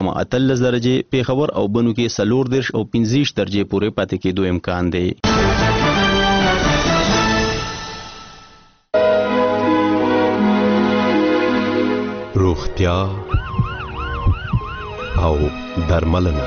13 درجې، پیښور او بنو کې 14 او 15 درجې پورې پاتې کېدو امکان دی. روغتیا او درملنه.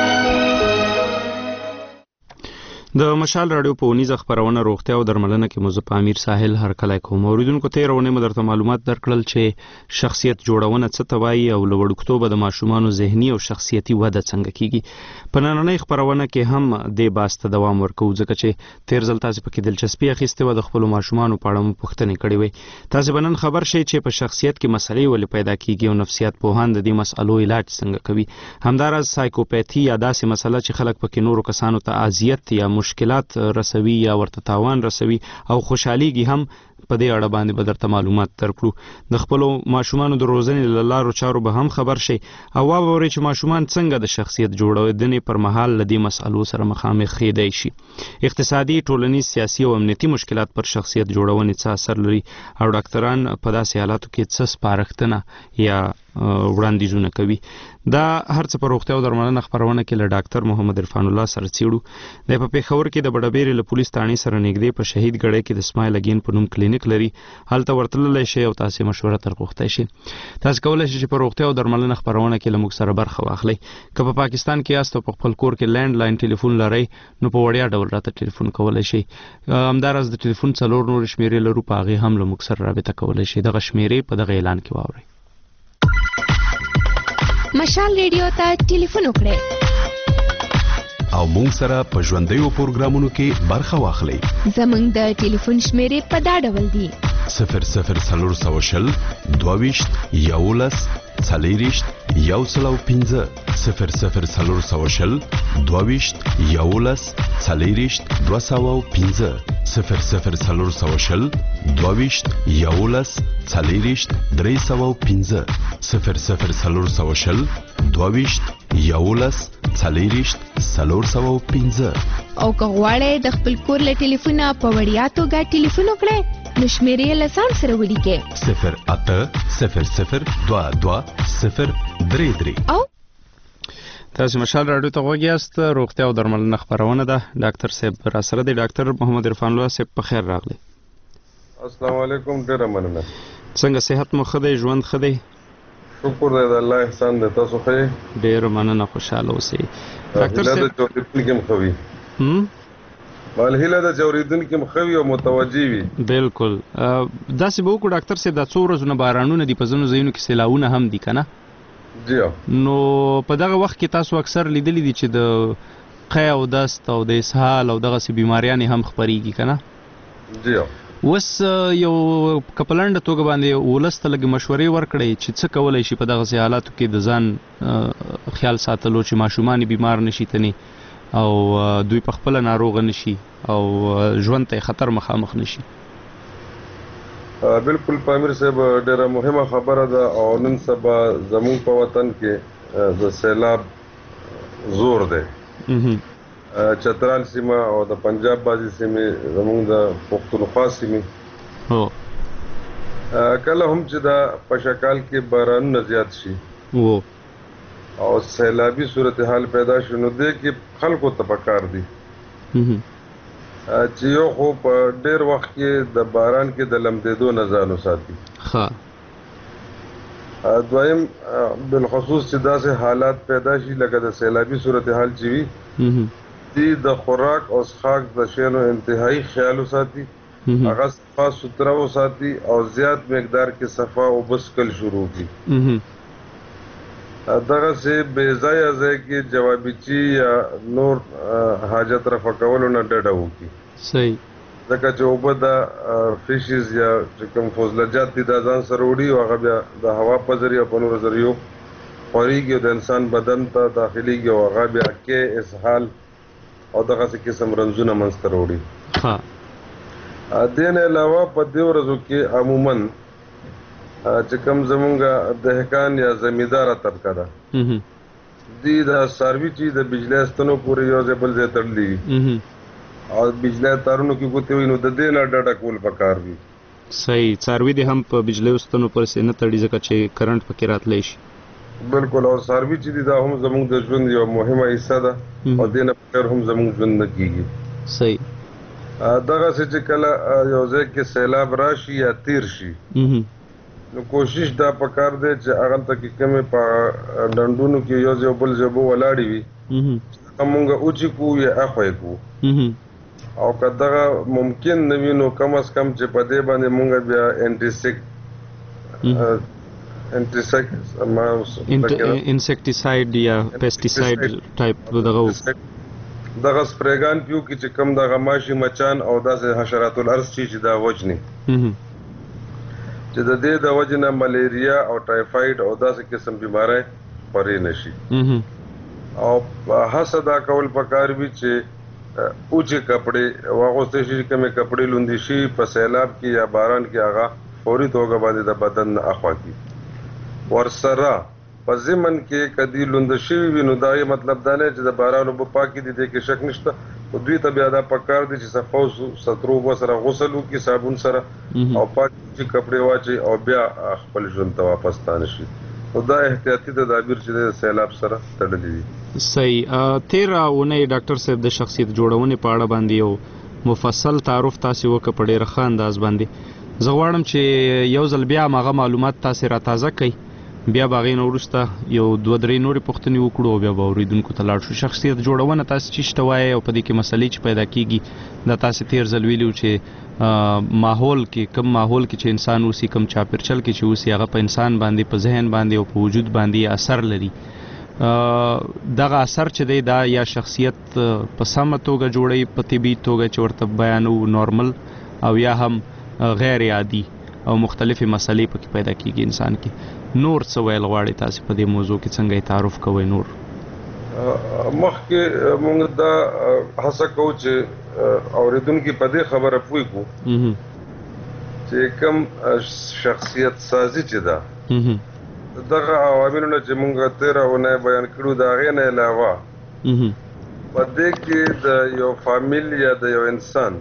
د مشال رادیو په اونیزه خبرونه روغتیا او درملنه کې مزه امیر ساحل هر کله کوم اوریدونکو ته رونه مدرته معلومات درکړل چې شخصیت جوړونه څه ته وایي او لوړکتوب د ماشومانو ذهني او شخصیتي وده څنګه کیږي. په نننۍ خبرونه کې هم د باسته دوام ورکو ځکه چې تیر ځل تاسو پکې دلچسپي اخیسته و د خپل ماشومانو په اړه مو پوښتنې کړې وي. تاسو بنن خبر شئ چې په شخصیت کې مسلې ولې پیدا کیږي او نفسیات پوهان د دې مسلو علاج څنګه کوي. همدارس سایکوپیتي یا داسې مسله چې خلک پکې نورو کسانو ته اذیت یا مشکلات رسوي یا ورته تاوان رسوي او خوشحاليږي هم په دې اړه باندې به درته معلومات درکړو. د خپل ماشومانو د روزنې له لارو چارو به هم خبر شي او واورئ چې ماشومان څنګه د شخصیت جوړونې پر مهال له دې مسألو سره مخامخ کېدای شي. اقتصادي، ټولنیز، سیاسي او امنیتي مشکلات پر شخصیت جوړونې څه اثر لري او ډاکټران په داسې حالاتو کې څه سپارښتنه یا وړاندیزونه کوي. دا هر څه په روغتیا او درملنه خبرونه کې له ډاکټر محمد عرفان الله سره څیړو. د په پیښور کې د بډبېرې له پولیس تانې سره نږدې په شهید ګړی کې د اسماعیل اگین په نوم کلینیک لري. هلته ورتللی شي او تاسو مشوره ترغوښتای شي. تاسو کولای شئ چې په روغتیا او درملنه خبرونه کې له موږ سره برخه واخلئ. که په پاکستان کې یاست او په خپل کور کې لینډ لاین ټلیفون لرئ نو په وړیا ډول راته ټلیفون کولای شئ. همدارس د ټلیفون 4 نور شمیرې لرو، په هغې هم له موږ سره رابطه کولای شئ. دغه شمیرې په دغه اعلان کې واورئ. مشال ریډیو ته ټلیفون وکړئ او مونږ سره په ژوندیو پروګرامونو کې برخه واخلئ. زمونږ د ټلیفون شمیرې په دا ډول دي: 0040 22 11 40 105 0040 22 11 40 205 0040 22 11 40 305 0040 22 11 40 305. او که غواړئ د خپل کور له ټلیفونه په وړیا توګه ټلیفون وکړئ نو شمیرې له ځان سره ولیکئ: 0800 22 033. او تاسو مشال رادیو ته غوږ یاست. روغتیا او درملنه خبرونه ده. ډاکټر صاحب را سره دی. ډاکټر محمد عرفان الله صاحب په خیر راغلی. السلام علیکم. ډیره مننه. څنګه صحت مو ښه دی؟ ژوند ښه دی؟ شکر دی، د الله احسان دی. تاسو ښه یې؟ ډیره مننه، خوشاله اوسئ. ډاکټر صاحب د چوریدونکو مخوي مالهله د چوریدونکو مخوي او متوجي وي. بالکل داسې به وکړو ډاکټر صاحب. دا څو ورځې بارانونه دي، په ځینو ځایونو کې سیلاونه هم دي کنه؟ جی. نو په دغه وخت کې تاسو اکثر لیدلی دي چې د قی او دست او د اسهال او دغسې بیماریانې هم خپریږي کنه؟ جی. اوس یو کپلنډه توګه باندې ولس ته لږ مشورې ورکړئ چې څه کولی شي په دغسې حالاتو کې د ځان خیال ساتلو چې ماشومان بیمار نشي تنې او دوی په خپله ناروغه نشي او ژوند ته خطر مخامخ نشي. بالکل پامیر صاحب ډیره مهمه خبره ده او نن سبا زموږ په وطن کې د سیلاب زور دی. چترال سیمه او د پنجاب بازي سیمه زموږ د پښتونخوا سیمه کله هم چې دا پشکال کې بارانونه زیات شي او سیلابي صورتحال پیدا شي نو دې کې خلکو ته پکار دي چې یو خو په ډېر وخت کې د باران کې د لمدېدو نه ځان وساتي. دویم بالخصوص چې داسې حالات پیدا شي لکه د سیلابي صورتحال چې وي دې د خوراک او څښاک د شیانو انتهایی خیال وساتي، هغه صفا سوتره وساتي او زیات مقدار کې صفا او بسکل شروع کړي. دغسې بې ځایه ځای کې جوابچي یا نور حاجت رفع کولو نه ډډه وکړي. صحیح. ځکه چې اوبه د فشز یا چې کوم فضلجات دي دا ځان سره وړي او هغه بیا د هوا په ذریعه په نورو ذریعو خورېږي او د انسان بدن ته داخلېږي او هغه بیا کې اسهال او دغسې قسم رنځونه منځته راوړي. دې نه علاوه په دې ورځو کې عموماً چې کوم زمونږ دهقان یا زمینداره طبقه ده دوی د څاروي چې د بجلي ستنو پورې یو ځای بل ځای تړلي وي او بجلي تارونو کې ګوتې وي نو د دې نه ډډه کول پکار وي. صحیح. څاروي دې هم په بجلي ستنو پورې نه تړي ځکه چې کرنټ پکې راتلی شي. بالکل او ساروي چې دي دا هم زموږ د ژوند یو مهمه حصہ ده او دې نه بغیر هم زموږ ژوند نه کیږي. صحیح. دغه چې کله یو ځای کې سیلاب راشي یا تیر شي نو کوشش دا پکار دی چې هغه ته کې کومې په ډنډونو کې یو ځای بل ځای ولاړې وي موږ اوچې کو یا اخوې کو او که دغه ممکن نه وي نو کم از کم چې په دې باندې موږ بیا انسیکټیساید یا پیسټیساید ټایپ دغه سپریګان پیو کې چې کم دغه ماشي مچان او داسې حشرات الارض چې دا وجني چې د دې د وجنه ملیریا او ټایفاید او داسې قسم بیماری خوري نشي او هڅه دا کول پکار وي چې اوچې کپڑے واغوستې شي کومې کپڑے لوندي شي په سیلاب کې یا باران کې هغه فوري توګه باندې د بدن اخوا کی ورسره په زمن کې کدی لوند شي وینو دا یې مطلب دا نه چې د باران او پاکي دي کې شک نشته او دوی ته بیا دا پکار دي چې صفوس سترو سره غسل وکي صابون سره او پاک کپڑے واچي او بیا خپل ژوند ته واپس تان شي او دا احتیاطي تدابیر چې د سیلاب سره تړلې دي. صحیح. 13 اونۍ ډاکټر صاحب د شخصیت جوړونې په اړه باندې یو مفصل تعارف تاسو وکړ په ډېر ښه انداز باندې. زه غواړم چې یو ځل بیا هغه معلومات تاسو را تازه کړئ بیا باغې نو وروسته یو 2-3 نورې پوښتنې وکړو او بیا به اورېدونکو ته لاړ شو. شخصیت جوړونه تاسو چې شته وایي او په دې کې مسلې چې پیدا کیږي دا تاسو تیر ځل ویلو چې ماحول کې کم ماحول کې چې انسان اوسي کم چاپیرچل کې چې اوسي هغه په انسان باندې په ذهن باندې او په وجود باندې اثر لري. دغه اثر چې دی دا یا شخصیت په سمه توګه جوړوي په طبي توګه چې ورته بیانو نورمل او یا هم غیر عادي او مختلفې مسلې پکې پیدا کیږي انسان کې. نور څه ویل غواړئ تاسو په دې موضوع کې څنګه یې تعارف کوئ؟ نور مخکې موږ دا هڅه کوو چې اورېدونکي په دې خبره پوه کړو چې کوم شخصیت سازي چې ده دغه عواملو نه چې موږ 13 اونۍ بیان کړو د هغې نه علاوه په دې کې د یو فامیل یا د یو انسان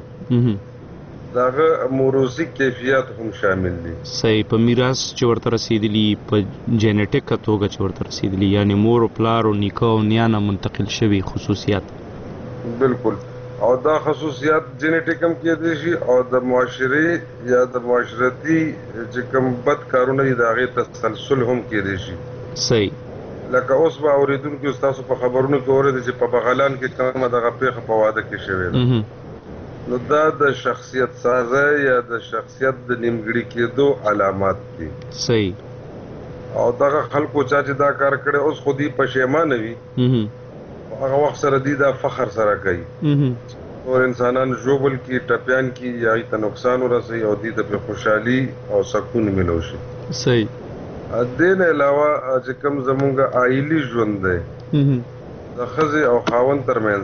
دغه موروثي کیفیت هم شامل دي. صحیح. په میراث چې ورته رسیدلی په جینیټیک توګه چې ورته رسیدلی یعنی مور او پلار او نیکه او نیا نه منتقل شوي خصوصیات. بالکل. او دا خصوصیات جینیټیک هم کېدای شي او د معاشري یا د معاشرتي چې کوم بد کارونه دي د هغې تسلسل هم کېدای شي. صحیح. لکه اوس به اورېدونکي ستاسو په خبرونو کې اورېدل چې په بغلان کې کومه دغه پیښه په واده کې شوې ده نو دا د شخصیت سازی یا د شخصیت د نیمګړي کېدو علامات دي. صحیح. او دغه خلکو چا چې دا کار کړی اوس خو دوی پښیمانه وي هغه وخت سره دوی دا فخر سره کوي اور انسانان ژوبل کی ټپیان کی یا ته نقصان ورسوي او دوی ته په خوشحالي او سکون ملو شي. صحیح. دې نه علاوه چې کوم زمونږ عائلي ژوند دی د ښځې او خاوند ترمنځ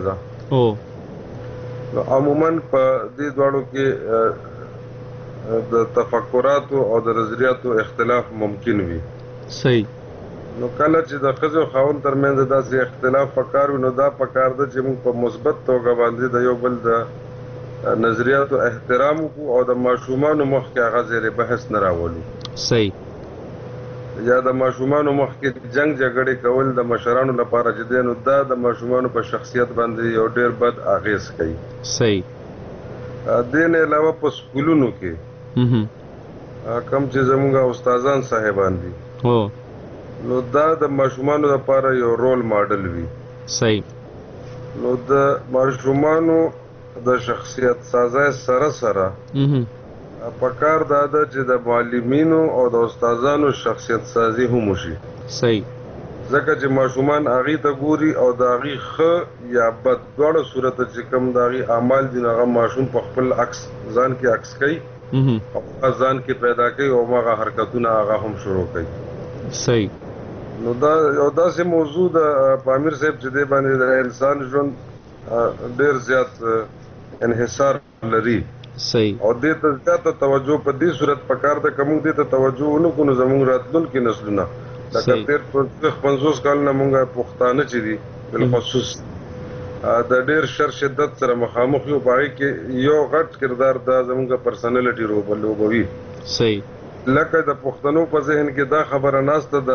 نو عموما په دې دواړو کې د تفکراتو او د نظریاتو اختلاف ممکن وي. صحیح. نو کله چې د ښځې او خاوند ترمنځ داسې اختلاف پکار وي نو دا پکار ده چې موږ په مثبت توګه باندې د یو بل د نظریاتو احترام وکړو او د ماشومانو مخکې هغه زیر بحث نه راولو. صحیح. یا د ماشومانو مخکې جنگ جګړې کول د مشرانو لپاره چې دی نو دا د ماشومانو په شخصیت باندې یو ډېر بد اغېز کوي. صحیح. دې نه علاوه په سکولونو کې کوم چې زموږ استادان صاحبان دي نو دا د ماشومانو لپاره یو رول ماډل وي. صحیح. نو د ماشومانو د شخصیت سازی سره سره پکار دا ده چې د معلمینو او د استادانو شخصیت سازي هم وشي. صحیح. ځکه چې ماشومان هغې ته ګوري او د هغې ښه یا بد دواړه صورته چې کوم د هغې اعمال دي نو هغه ماشوم په خپل عکس ځان کې عکس کوي او ځان کې پیدا کوي او هغه حرکتونه هغه هم شروع کوي. صحیح. نو دا یو داسې موضوع د پامیر صاحب چې دی باندې د انسان ژوند ډېر زیات انحصار لري. صحیح. او دې ته زیاته توجه په دې صورت پکار ده که موږ دې ته توجه ونه کړو نو زموږ راتلونکي نسلونه لکه تېر 50 کال نه موږ پښتانه چې دي بالخصوص د ډېر شر شدت سره مخامخ یو په هغې کې یو غټ کردار دا زموږ پرسنالټي لوبوي. صحیح. لکه د پښتنو په ذهن کې دا خبره ناسته ده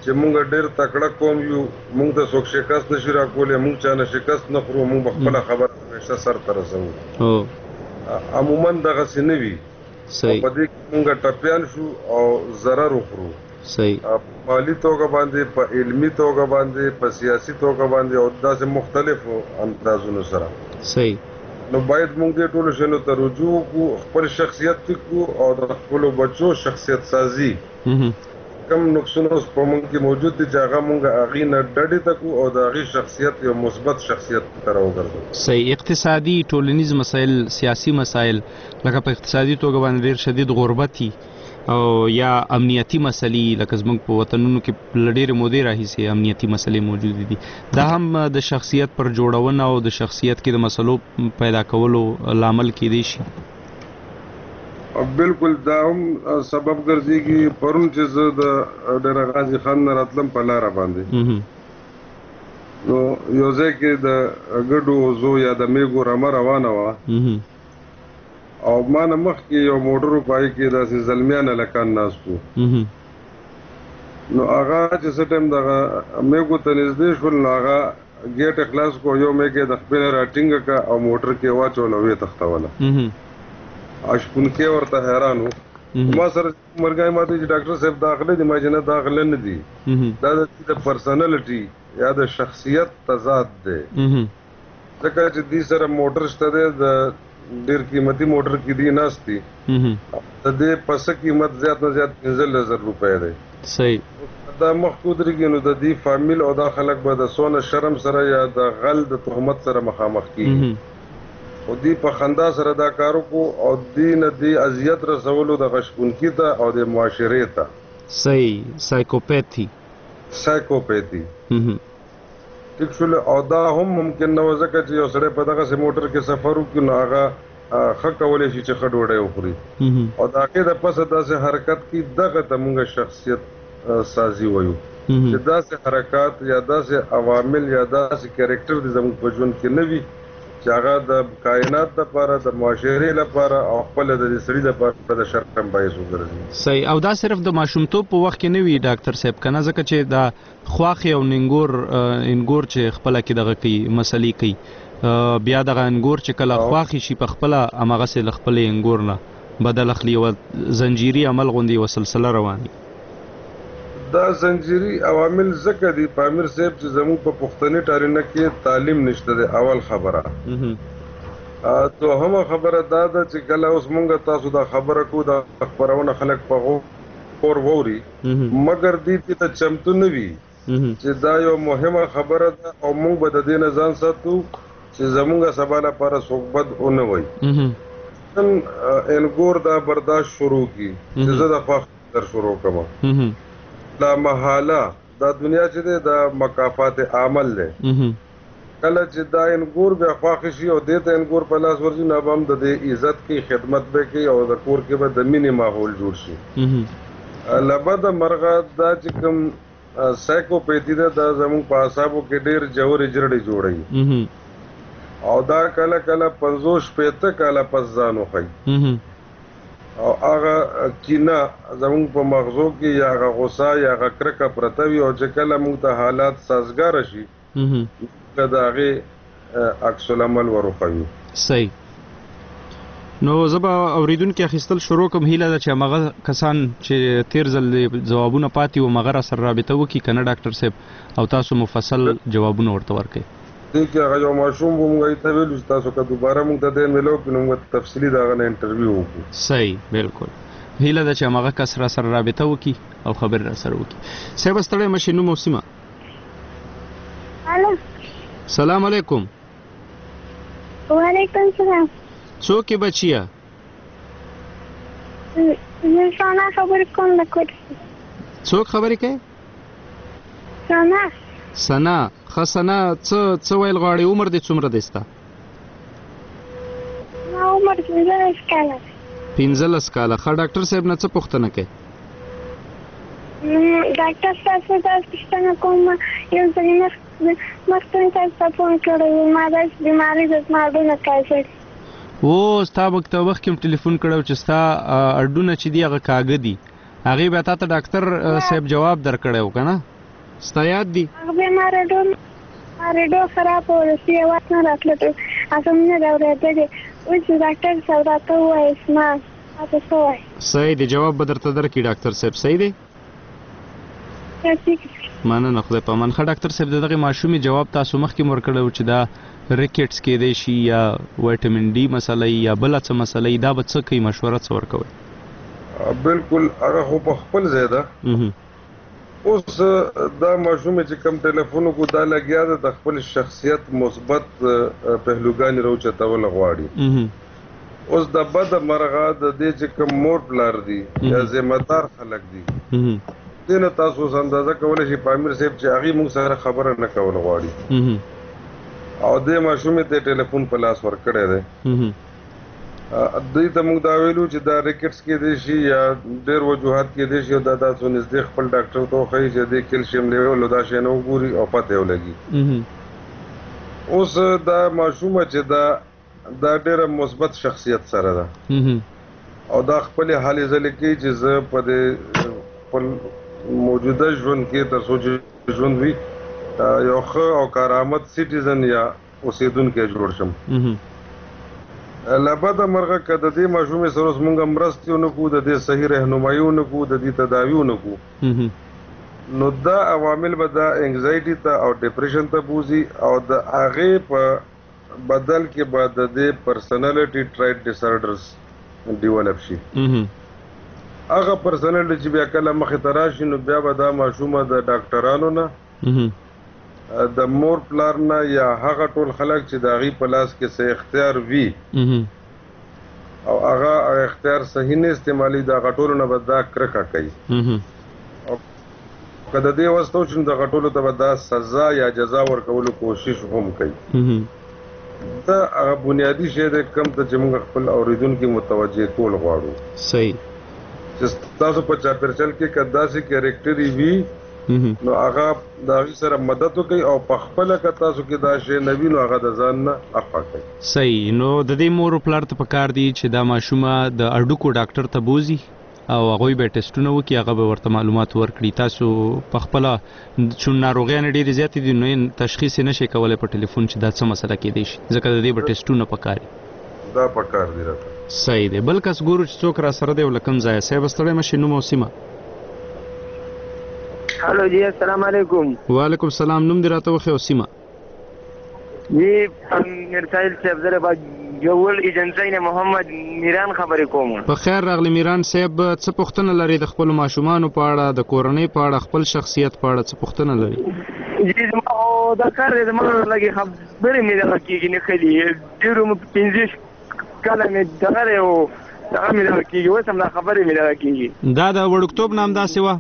چې مونږ ډېر تکړه قوم یو، مونږ ته څوک شکست نشي راکولی، مونږ چا نه شکست نه خورو، مونږ خپله خبره همیشه سر ته رسوو. عموما دغسې نه وي. په دې کې مونږ ټپیان شو او ضرر وخورو. په مالي توګه باندې، په علمي توګه باندې، په سیاسي توګه باندې او داسې مختلفو اندازونو سره. نو باید مونږ دې ټولو شیانو ته رجوع وکړو، خپل شخصیت وکړو او د خپلو بچو شخصیت سازي کم نقصونه اوس په مونږ کې موجود دي چې هغه مونږ هغې نه ډډې ته کړو او د هغې شخصیت یو مثبت شخصیت ته راوګرځو. اقتصادي ټولنیز مسایل، سیاسي مسایل لکه په اقتصادي توګه باندې ډېر شدید غربت او یا امنیتي مسلې لکه زموږ په وطنونو کې له ډېرې مودې راهیسې امنیتي مسلې موجودې دي، دا هم د شخصیت پر جوړونه او د شخصیت کې د مسلو پیدا کولو لامل کېدی شي. بالکل دا هم سبب ګرځېږي. پرون چې زه د ډېر غازي خان نه راتلم په لاره باندې، نو یو ځای کې د ګډو وزو یا د میږو رمه روانه وه او ما نه مخکې یو موټر پای کې داسې زلمیان هلکان ناست وو. نو هغه چې څه ټایم دغه میږو ته نږدې شول، نو هغه ګیټ خلاص کړو، یو میږ یې د خپله راټینګه کړه او موټر کې یې واچوله او ویې تښتوله. اشپونکي ورته حیران وو. ما سره ملګری ما ته چې ډاکټر صاحب داخله دي، ما چې نه داخله نه دي، دا د پرسنالټي یا د شخصیت تضاد دی. ځکه چې دې سره موټر شته دی، د ډېر قیمتي موټر کې دی ناست دي، د دې پسه قیمت زیات نه زیات 15,000 روپۍ دی. دا مخکې ودرېږي نو د دې فامیل او دا خلک به د څونه شرم سره یا د غل د تهمت سره مخامخ کېږي. خو دوی په خندا سره دا کار وکړو او دوی نه دې اذیت رسولو دغه شپونکي ته او د معاشرې ته. سایکوپیتي ټیک شول. او دا هم ممکن نه و ځکه چې یو سړی په دغسې موټر کې سفر وکړي نو هغه ښه کولی شي چې ښه ډوډۍ وخوري او د هغې د پسه داسې حرکت کوي. دغه ته موږ شخصیت سازي وایو چې داسې حرکات یا داسې عوامل یا داسې کریکټر دې زموږ په ژوند کې نه وي چې هغه د کائنات لپاره، د معاشرې لپاره او خپله د دې سړي لپاره د شرم باعث وګرځي. صحیح. او دا صرف د ماشومتوب په وخت کې نه وي ډاکټر صاحب، که نه ځکه چې دا خواښې او انګور چې خپله کې دغه کوي مسلې کوي، بیا دغه انګور چې کله خواښې شي په خپله هماغسې له خپلې انګور نه بدل اخلي، یوه زنجیري عمل غوندې یوه سلسله رواني. دا زنجیري عوامل ځکه دي پامیر صاحب چې زموږ په پښتني ټارینه کې تعلیم نشته دی. اول خبره. دوهمه خبره دا ده چې کله اوس مونږ تاسو دا خبره کوو، دا خپرونه خلک په غور واوري، مګر دې ته چمتو نه وي چې دا یو مهمه خبره ده او مونږ به د دې نه ځان ساتو چې زمونږ سبا لپاره څوک بد ونه وایي. نن انګور دا برداشت شروع کړي چې زه د خواښ در شروع کړم. لا محاله دا دنیا چې دی دا مکافات عمل دی. کله چې دا انګور بیا خواښې شي او دې ته انګور په لاس ورځي، نو به هم د دې عزت کوي، خدمت به کوي او د کور کې به د مینې ماحول جوړ شي. له بده مرغه دا چې کوم سایکوپیتي ده دا زموږ په اعصابو کې ډېر ژورې جرړې جوړوي او دا کله کله 50-50 کاله پس ځان وښیي او هغه کینه زموږ په مغزو کې یا هغه غصه یا هغه کرکه پرته وي او چې کله موږ ته حالات سازګاره شي که د هغې عکس العمل وروښوي. صحیح. نو زه به اورېدونکي اخیستل شروع کوم. هیله ده چې هماغه کسان چې تیر ځل ځوابونه پاتې وو هغه را سره رابطه وکړي که نه ډاکټر صاحب، او تاسو مفصل جوابونه ورته ورکړئ. دې کې هغه یو ماشوم به موږ ته ویلو چې تاسو که دوباره موږ ته دی میلو کړو نو موږ تفصیلي د هغه نه انټرویو وکړو. صحیح. بالکل. هیله ده چې هماغه کس را سره رابطه وکړي او خبرې را سره وکړي. صاحب ستړی مه شئ، نوم او سیمه. سلام علیکم. وعلیکم سلام. څوک یې بچیه؟ زه ثنا خبرې کوم له کوټ. څوک خبرې کوي؟ ثنا. ثنا. ښه ثنا، څه ویل غواړې؟ عمر دې څومره دی ستا؟ ما عمر 15 کاله. 15 کاله. ښه ډاکټر صاحب نه څه پوښتنه کوي؟ ډاکټر صاحب څه داسې پوښتنه کوم، یو ځل مخکې تاسو ته فون کړی وو، ما داسې بیماري ده زما هډونه کاږي. ستا مکتب وخت کې هم ټلیفون کړی چې ستا هډونه چې دي هغه کاږه دي، هغې بیا تا ته ډاکټر صاحب جواب درکړی و که نه؟ ستا یاد دي هغه بیا ما ریډیو خراب و رسي اواز نه راتله اته مې نه اورېدلې اوس ډاکټر صاحب راته ووایي اسما تاسو څه وایي صحیح دی جواب به درته درکړي ډاکټر صاحب صحیح دی مننه خدای په امان ښه ډاکټر صاحب د دغې ماشومې جواب تاسو مخکې مو ورکړی و چې دا ریکټس کېدی شي یا وایټامین ډي مسله یا بله څه مسله دا به څه کوي مشوره څه ورکوئ بالکل هغه خو په خپل ځای ده اوس دا ماشومې چې کوم ټلیفون کو دا لګیا ده د خپل شخصیت مثبت پهلوګانې راوچتول غواړي اوس د بد مرغه د دې چې کوم مور پلار دي یا ذمہدار خلک دي دینه تاسو اندازه کولای شي پامیر صاحب چې هغه موږ سره خبره نه کول غواړي او د ماشومې ته ټلیفون په لاس ورکړی دی دوی ته موږ دا ویلو چې دا ریکټس کې دی شي یا ډېر وجوهات کې دی شي دا تاسو نږدې خپل ډاکټر ته وښایي چې د کیلشیم لیول دا شی نه وګوري او پته ولګي اوس دا ماشومه چې دا ډېره مثبت شخصیت سره ده او دا خپل حالې ځلې کوي چې زه په دې خپل موجوده ژوند کې تر څو چې ژوند وي یو ښه او کارآمد سیټیزن یا اوسېدونکی جوړ شم له بده مرغه که د دې ماشومې سره اوس مونږ مرستې ونه کړو د دې صحیح رهنمایي ونه کړو د دې تداوي ونه کړو نو دا عوامل به دا انګزایټي ته او ډپریشن ته بوځي او د هغې په بدل کې به د دې پرسنالټي ټرایټ ډسارډرز ډیولپ شي هغه پرسنالټي چې بیا کله مخې ته راشي نو بیا به دا ماشومه د ډاکټرانو نه د مور پلار نه یا هغه ټول خلک چې د هغې په لاس کې څه اختیار وي او هغه اختیار صحیح نه استعمالي د هغه ټولو نه به دا کرکه کوي او که د دې وس ته وشي نو دغه ټولو ته به دا سزا یا جزا ورکولو کوشش هم کوي دا هغه بنیادي شی دی کوم ته چې موږ خپل اورېدونکي متوجه کول غواړو صحیح چې تاسو په چاپېرچل کې که داسې کیریکټري وي نو هغه د هغې سره مدد وکړي او په خپله که تاسو کې دا شی نه وي نو هغه د ځان نه عفا کوي صحیح نو د دې مور پلار ته پکار دي چې دا ماشومه د هډوکو ډاکټر ته بوځي او هغوی به ټیسټونه وکړي هغه به ورته معلومات ورکړي تاسو په خپله چون ناروغیانې ډېرې زیاتې دي نو تشخیص یې نشئ کولی په ټلیفون چې دا څه مسله کېدی شي ځکه د دې به ټیسټونه پکار دي دا پکار دي راته صحیح دی بل کس ګورو چې څوک را سره دی او له کوم ځایه صاحب ستړی مه شي نوم او سیمه هلو جی السلام علیکم وعلیکم السلام نوم دې راته وښیه او سیمه جی میرسایل صاحب زه با جوول ایجنسی نه محمد میران خبرې کوم په خیر راغلی میران صاحب څه پوښتنه لري د خپلو ماشومانو په اړه د کورنۍ په اړه خپل شخصیت په اړه څه پوښتنه لري جی زما دا کار دی زما لږې خبرې مې دغه کېږي نه ښه دي ډېرو 15 کاله مې دغه دی او دغه مې دغه کېږي اوس هم دا خبرې مې دغه کېږي دا د وړکتوب نه همداسې وه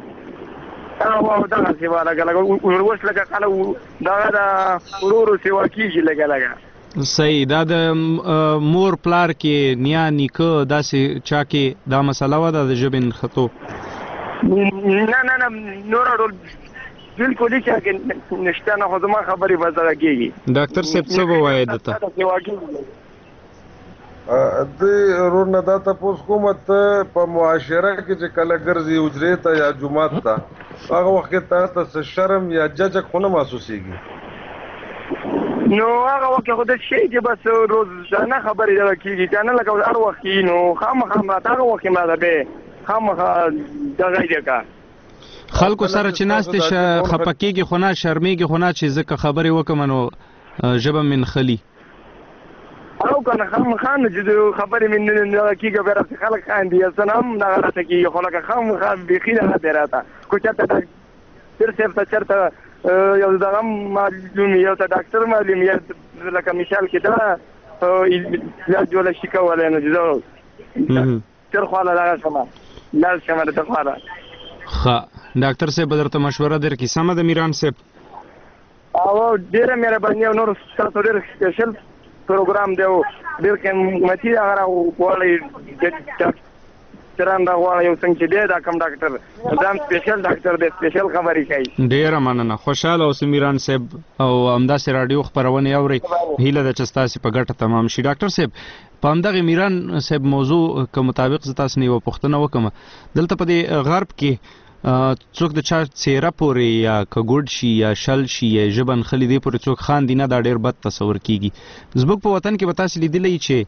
دغه سیوا لږه لږه اوس لږه کله دغه د ورورو سیوا کېږي لږه لږه صحیح دا د مور پلار کې نیا نیکه داسې چا کې دا مسله وه دا د ژبې نښتو نه نوره ډول بالکل هېڅ چا کې نشته نه خو زما خبرې به دغه کېږي ډاکټر صاحب څه به وایې ده ته د ورور نه دا تپوس کوم ته په معاشره کې چې کله ګرځي حجرې ته یا جومات ته هغه وخت کې تاسو ته څه شرم یا ججک خو نه محسوسېږي نو هغه وخت کې خو داسې شی چې بس روزانه خبرې دغه کېږي که نه لکه هر وخت کېږي نو خامخا راته هغه وخت کې مراته بې خامخا دغه یې که خلکو سره چې ناستې خفه کېږي خو نه شرمېږي خو نه چې زه که خبرې وکړم نو ژبه مې نښلي او که نه خامخا نو چې خبرې مې دغه کېږي بیا راته خلک خاندي څه نه هم دغه راته کېږي خو لکه خامخا بیخي دغه دی راته خو چېرته ډاکټر صاحب ته چېرته یو دغه معلوم یو ته ډاکټر معلوم یا لکه مثال کې دا علاج جوړه شي کولی نو چې زه تر خواله دغه شمه لاړ شمه د تر خواله ښه ډاکټر صاحب به درته مشوره درکړي سمه ده میران صاحب او ډېره مهرباني او نور ستاسو ډېر سپیشل پروګرام دی او ډېر قیمتي هغه راغواړئ ډاکټران راغواړئ یو څنګه چې دی دا کوم ډاکټر دا هم سپیشل ډاکټر دی سپیشل خبرې کوي ډېره مننه خوشحاله اوسئ میران صاحب او همداسې راډیو خپرونې اورئ هیله ده چې ستاسې په ګټه تمام شي ډاکټر صاحب په همدغې میران صاحب موضوع که مطابق زه تاسو نه یوه پوښتنه وکړم دلته په دې غرب کې څوک د چا څیره پورې یا کګوډ شي یا شل شي یا ژبن خلی دی پورې څوک خاندي نه، دا ډیر بد تصور کیږي. زموږ په وطن کې به تاسو لیدلی چې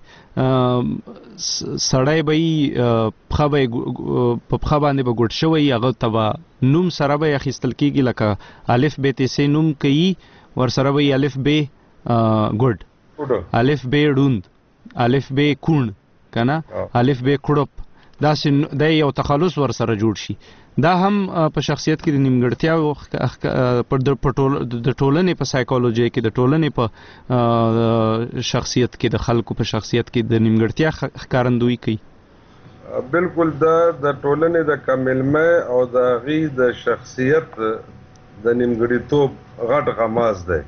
سړی به پښه به په پښه باندې به ګوډ شوی، هغه ته به نوم سره به اخیستل کیږي، لکه الف ب ت س نوم کوي، ورسره به الف ب ګوډ، الف ب ډوند، الف ب کون کنه، الف ب کړپ، دا یو تخلص ور سره جوړ شي. دا هم په شخصیت کې د نیمګړتیا په د ټولنې په سایکولوژي کې، د ټولنې په شخصیت کې، د خلکو په شخصیت کې د نیمګړتیا ښکارندویي کوي. بالکل دا د ټولنې د کملمه او د غي د شخصیت د نیمګړتوب غټ غماز دی.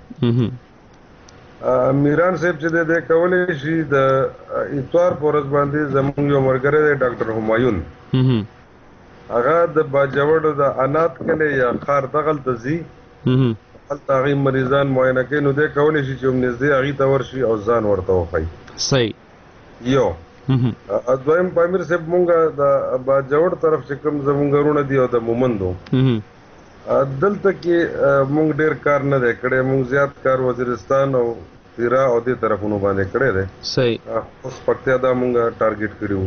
میران صاحب چې د کولې شي د اتوار پورز باندې زموږ یو مرګره دی ډاکټر همایون، هغه د باجوړ د انات کله یا خار دغل تزي هلته غي مریضان معاینه کوي، نو د کولې شي چې نږدې هغه ته ورشي او ځان ورته وخی. صحیح. یو دویم پامیر صاحب مونږه د باجوړ طرف چې کوم زموږ ورونه دی او د مومندو دلته کې مونږ ډیر کار نه دی کړی، مونږ زیات کار وزیرستان او تیرا او دې طرفونو باندې کړی دی. صحیح. اوس پکتیا دا مونږ ټارګټ کړیو.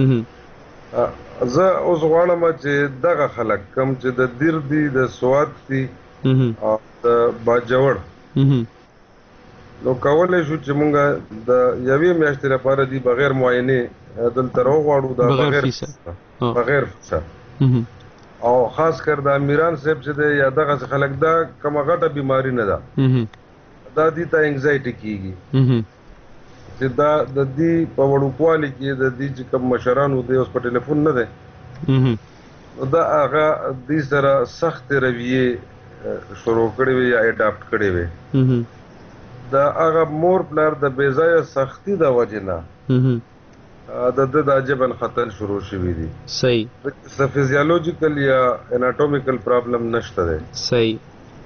زه اوس غواړم چې دغه خلک کم چې د دیر دی، د سوات دی او د باجوړ، نو کولای شو چې مونږ د یوې میاشتې لپاره دی بغیر معاینې دلته راوغواړو، دا بغیر فیصه. او خاص کر د امیران صاحب چې دی یا دغه خلک دا کومه غټه بیماری نه ده، دا دي ته انگزایټي کیږي چې دا د دې په وړوکوالي کې د دې چې کوم مشرانو دی اوس په ټلیفون نه دی، دا هغه دې سره سخت رویه شروع کړې وي یا اډاپټ کړې وي. دا هغه مور پلار د بې ځایه سختي د وجې نه د عجبن خطر شروع شوی دي. صحیح. څه فزیولوژیکل یا اناټومیکل پرابلم نشته دی. صحیح.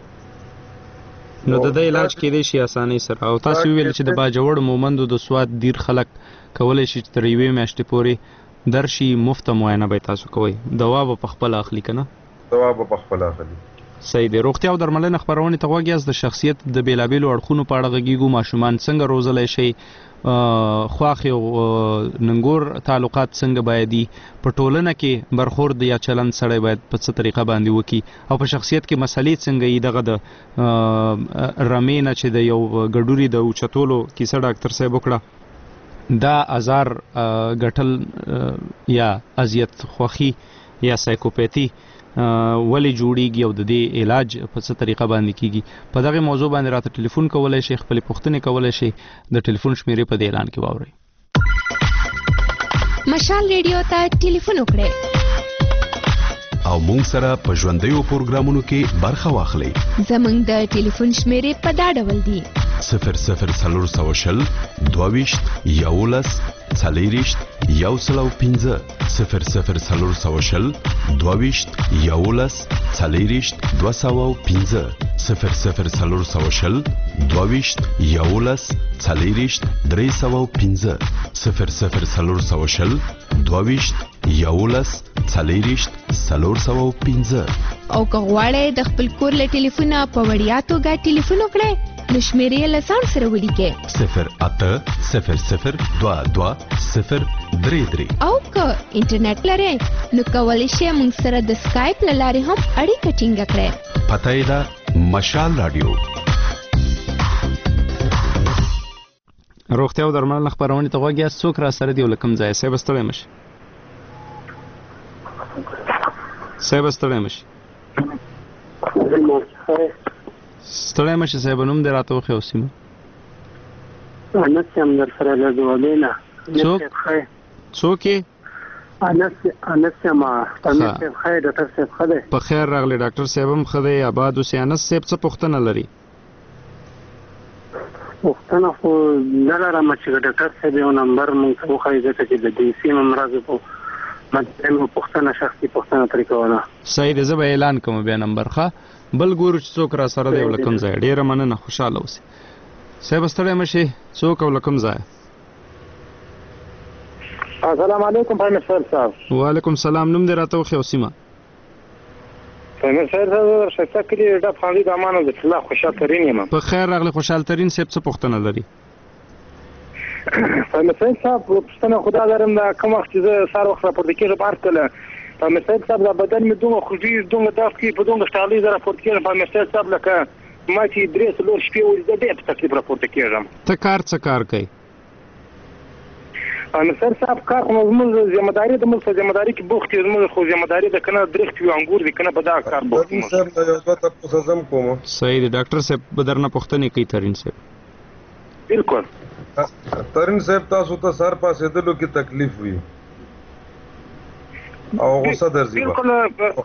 نو د علاج کېدای شي اسانۍ سره. او تاسو ویل چې د باجوړ مومندو د سواد دیر خلک کولای شي تر یوې میاشتې پورې درشي مفت معاینه به تاسو کوئ، دوا به په خپل اخلي کنه؟ دوا به په خپل اخلي. صحیح دی. روغتیا او درملنه خبرونه ته غوږ یاست. د شخصیت د بیلابیلو اړخونو په اړه غږیږو. ماشومان څنګه روزلای شي، خواخي او ننګور تعلقات څنګه باید په ټولنه کې برخورد یا چلند سره باید په څه طریقه باندې وکي، او په شخصیت کې مسلې څنګه یې دغه د رمینه چې د یو ګډوري د اوچتولو کیسه ډاکټر صاحب وکړه، دا ازار غټل یا اذیت خوخي یا سایکوپاتی ولی جوړیږي او د دې علاج په څه طریقه باندې کیږي. په دغه موضوع باندې راته ټلیفون کولای شي، خپل پوښتنې کولای شي. د ټلیفون شمیرې په دې اعلان کې واورئ. مشال ریډیو ته ټلیفون وکړئ او مونږ سره په ژوندیو پروګرامونو کې برخه واخلئ. زمونږ د ټلیفون شمیرې په دا ډول دي: 0040 22 11 40 105 0040 22 11 40 205 0040 22 11 40 305 0040 22 11 40 305. او که غواړئ د خپل کور له ټلیفونه په وړیا توګه ټلیفون وکړئ، نو شمیرې له ځان سره ولیکئ 080022 او که انټرنیټ لرئ نو کولی شئ موږ سره د سکایپ له لارې هم اړیکه ټینګه کړئ. پته یې ده مشال رادیو. روغتیا او درملنه خبرونه ته غوږ یاست. څوک را سره دی او له کوم ځایه؟ صاحب ستړی مشي. ستړی مشي صاحب. نوم دې راته وښیه او سیمه. انس یم در سره له ځوابینا. څوک یې؟ انس یم. انس خیر ډاکټر صاحب خده. په خیر راغلی ډاکټر صاحب هم خده. آباد اوسې. انس صاحب څه پوښتنه لري؟ پوښتنه خو نه لرم چې ډاکټر صاحب یو نمبر مونږ ته وښایي ځکه چې د دې سیمه مرض په مطلب پوښتنه شخصي پوښتنه طریقه ولا. صحیح دی. زه به اعلان کوم بیا نمبر ښه بل ګورو چې څوک را سره دی او له کوم ځای. ډېره مننه. خوشحاله اوسئ صاحب. ستړی مشي. څوک او له کوم ځای؟ السلام علیکم پاینسر صاحب. وعلیکم السلام. نوم دې راته وښیه او سیمه. څنګه سره شته کړي دا فاندي د امانو د الله خوشاله ترين یم په خیر راغلی خوشحال ترين صاحب څه پوښتنه لري؟ فمثل صاحب پښتنه خدا درم دا کوم وخت چې سار وخت راپورته کېږم ارتله فمثل صاحب دا بدن مې دومره خوږي دومره داس کې په دومره شالي زره راپورته کېږم فمثل صاحب لکه ما چې درې څلور شپې ولې ډېر په تکلیف راپورته کېږم. ته څه کار کوي؟ فمثل صاحب کار خو زموږ ذمہداري د موږ ذمہداري کې بوخت یو زموږ خو ذمہداري د کنه درخت یو انګور دي کنه په دا کار بوخت ترين صاحب دا یو څه تاسو زم کوم. صحیح دی ډاکټر صاحب بدرنه پوښتنه کوي ترين صاحب. بالکل ترين صاحب تاسو ته سر پاسې دلو کې تکلیف وي او غوسه درځي بالکل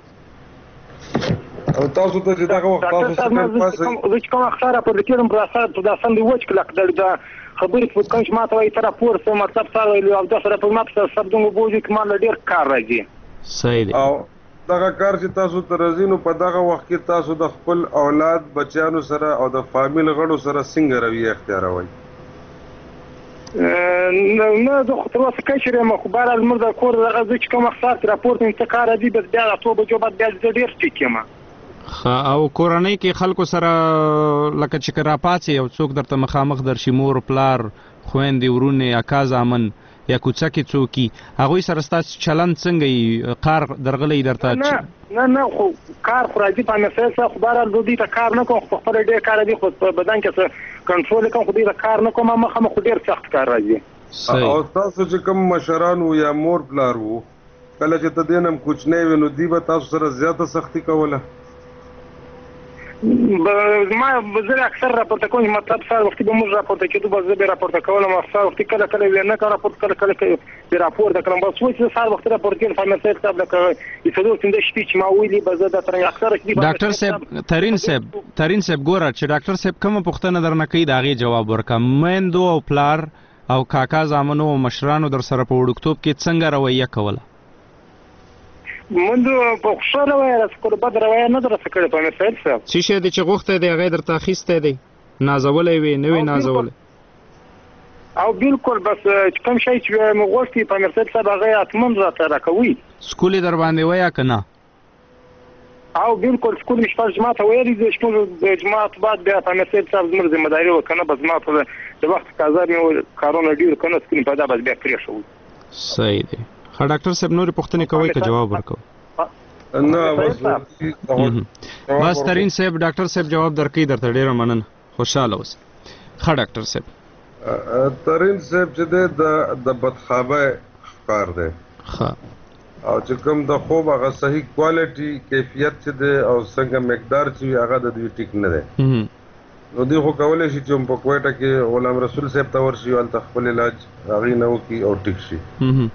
او تاسو ته چې دا وخت تاسو څنګه پاسې زه کوم اختار په دې کې په اساس په داسن دی وچ کلک دا خبرې په کوم ماته وایي تر پور سم مطلب سره ویلو او دا سره په ماته سب دغه بوجي کمال ډیر کار راځي. صحیح دی. او دغه کار چې تاسو ته راځي نو په دغه وخت کې تاسو د خپل اولاد بچیانو سره او د فامیل غړو سره څنګه رویه اختیاروئ؟ نه د خطر واسه کشره مخبر المرد کور دغه چې کوم اختار راپورټ انتقال دی بس بیا ټول بجوبات بیا ډیر ټیکما او کورنۍ کې خلکو سره لکه چې راپاتې یو څوک درته مخامخ درشي مور پلار خويندې ورونه اکا زامن یا کوڅه کې څوکي هغوی سره ستاسو چلند څنګه قار درغلې درته نه خو کار خو راځي په مسله خو بار د دې ته کار نه کوم خو خپل ډېر کار دی خو په بدن کې کنټرول کوم خو دې کار نه کوم مخه خو ډېر سخت کار راځي. او تاسو چې کوم مشران وو یا مور پلار وو کله چې ته دینم کوچنی وینو دی به تاسو سره زیاته سختی کوله؟ ما زه اکثر راپورته کوم مطلب سره وخت به موږ راپورته کېدو به زه به راپورته کولم اکثر وخت کله نه کار راپورته کله به راپورته کړم بس وایي چې سره وخت راپورته کېږم فارماسي صاحب لکه یڅدو څنګه شپې چې ما ویلي به زه د تر اکثر کې ډاکټر صاحب ترين صاحب ګوره چې ډاکټر صاحب کوم پوښتنه درنه کوي دا غي جواب ورکړم. میندو او پلار او کاکا زامنو او مشرانو در سره په وړکتوب کې څنګه رویه کوله؟ منځ په خوشاله وای راځکو بد روایت نه درته کړی په مسایل صاحب چې شه د چغوخته دی غیر درته اخیسته دی نازولې وی نوې نازولې او بالکل بس کوم شي چې مغوښتي په مسایل صاحب هغه اتمن راته راکوي سکول در باندې ویا کنه او بالکل سکول مشفاز جماعت ویلي د شپږ جماعت بعد بیا په مسایل صاحب زموږ ذمہ داری وکنه بس ما په د وخت کازار مې کارونه ډیر کنه سکول په دا بس بیا کړی شو. صحیح دی. ډاکټر صاحب نور پوښتنه کوي که جواب ورکو؟ نه بس ترين صاحب ډاکټر صاحب جواب درکې درته ډیره مننه خوشاله اوسه. ښه ډاکټر صاحب ترين صاحب چې د بدخوابه ښکار دی او چې کوم د خوب هغه صحیح کوالټي کیفیت چې دی او څنګه مقدار چې هغه د دوی ټیک نه دی نو دوی خو کولی شي چې په کوټه کې غلام رسول صاحب ته ورشي او هلته خپل علاج هغې نه وکړي او ټیک شي.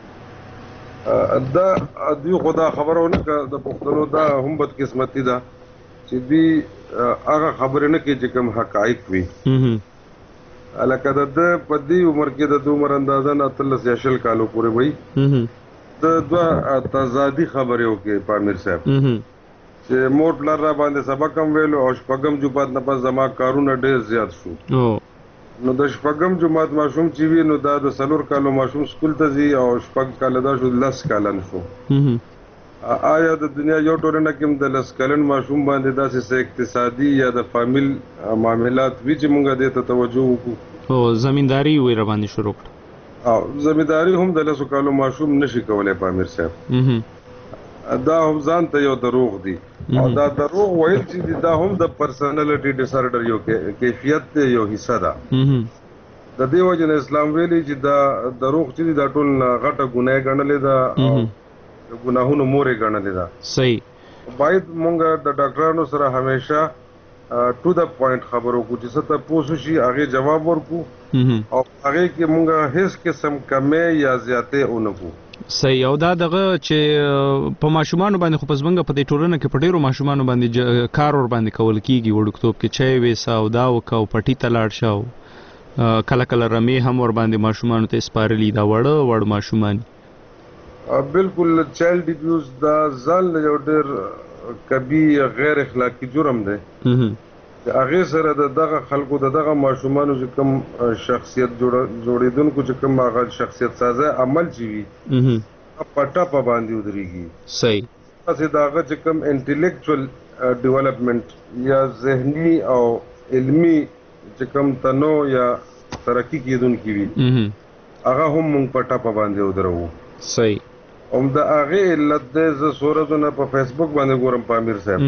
دا دوی خو دا خبره ونه کړه د پښتنو دا هم بدقسمتي ده چې دوی هغه خبرې نه کوي چې کوم حقایق وي لکه د په دې عمر کې د عمر اندازه نه 13 کالو پورې وي د دوه تضادي خبرې وکړي په امیر صاحب چې مور پلار را باندې سبق هم ویلو او شپږم جمعات نه پس زما کارونه ډېر زیات شو نو د شپږم جمعات ماشوم چې وي نو دا د 4 کالو ماشوم سکول ته ځي او شپږ کاله دا شو 10 کالن شو. آیا د دنیا یو ټولنه کې د 10 کالن ماشوم باندې داسې اقتصادي یا د فامیل معاملات وی چې مونږه دې ته توجه وکړو او زمینداری وی را باندې شروع کړ او زمینداری هم د 10 کالو ماشوم نشي کولای په امیر صاحب دا هم ځان ته یو دروغ دی او دا دروغ ویل چې دا هم د پرسنالټي ډیس آرډر یو کیفیت دی یو حصہ ده د دې وجه نه اسلام ویلي چې دا دروغ چې دا ټول غټه ګناه ګڼلې ده او ګناهونو مورې ګڼلې ده. صحیح باید مونږ د ډاکټرانو سره همیشه ټو د پوینټ خبرو کو چې څه ته پوښتنه شي هغه جواب ورکو او هغه کې مونږ هیڅ قسم کمې یا زیاتې اونکو. صحیح او دا دغه چې په ماشومان باندې خو پسبنګ په دې ټولنه کې په ډیرو ماشومان باندې کار ور باندې کول کیږي وړکتوب کې چای وېسا او دا وکاو پټی تلاړ شاو کله کله رمي هم ور باندې ماشومان ته سپارلی دا وړ ماشومان بالکل چایلډ ابیوز دا ځل یو ډیر کبي غیر اخلاقی جرم دی هغه سره دغه خلکو دغه ماشومان چې کوم شخصیت جوړیدونکو چې کوم هغه شخصیت سازه عمل چی وي پټه په باندې ودرېږي. صحیح چې داغه چې کوم انټلیکچوال ډیولپمنٹ یا ذهني او علمی چې کوم تنو یا ترقی کیدونکي وي هغه هم مونږ په ټاپه باندې ودرو. صحیح. د هغې علت دی زه څو ورځونه په فیسبوک باندې ګورم په امیر صاحب